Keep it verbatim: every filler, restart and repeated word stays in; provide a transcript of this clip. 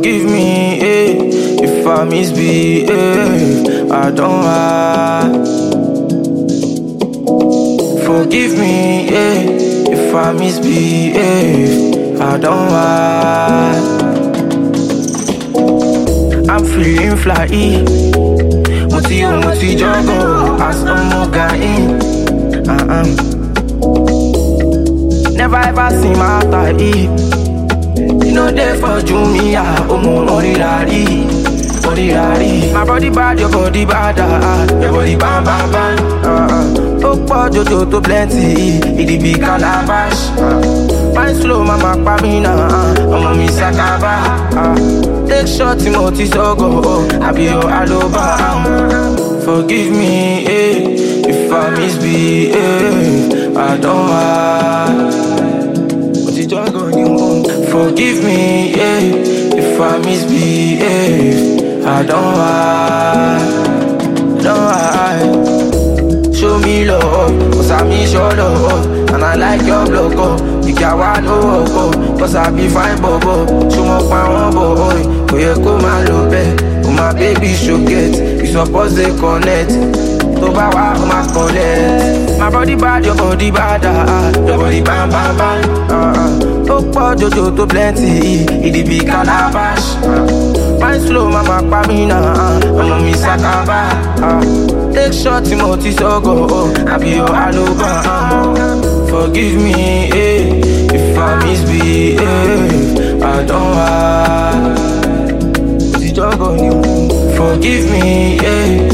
Forgive me, eh, if I misbehave. I don't lie. Forgive me, eh, if I misbehave. I don't lie. I'm feeling fly. Moti yo, moti jogo, as I'm going. Uh-uh. Never ever seen my tie. You know they for Jumia, omo orirari, orirari. My body bad, your body bad, ah, your body bam bam bam. Uh-uh. Okpo jojo to plenty, it be calabash. Fine slow, mama pamina, omo mi sakaba. Take shot, Timothy Sogo, I be your aloba. Forgive me, eh, if I misbehave. I don't lie. Forgive me, yeah, if I misbehave. I don't lie, don't lie. Show me love, cause I miss your love. And I like your logo. You can't want no go, cause I be fine, bobo. Show me my one boy. Go you go my love, oh my baby should get. You suppose they connect. To bawa, oh my collect. My body bad, your body bad, ah, your body bam bam bam. Uh-uh. Okpo jojo to plenty, it be calabash. Fine slow, mama pamina, omo mi sakaba. Take shot, Timothy Sogo, I be your aloba. Forgive me, eh, if I misbehave. I don't lie. Forgive me, eh,